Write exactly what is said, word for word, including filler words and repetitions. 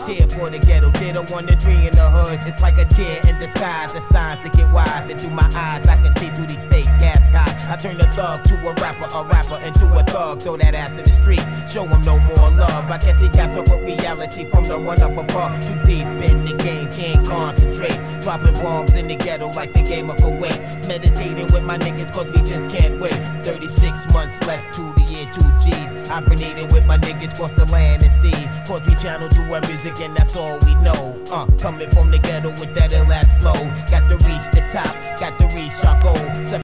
tear for the ghetto, did a one to three in the hood. It's like a tear in disguise, the signs to get wise. And through my eyes, I can see through these fake gas guys. I turn a thug to a rapper, a rapper into a thug. Throw that ass in the street, show him no more love. I guess he got so with reality from the one up above. Too deep in the game, can't concentrate. Dropping bombs in the ghetto like the game of Kuwait. Meditating with my niggas cause we just can't wait. thirty-six months left to the year two G's. Hibernating with my niggas across the land and sea. Cause we channel to our music and that's all we know. Uh, coming from the ghetto with that ill ass flow. Got to reach the top, got to reach our goal.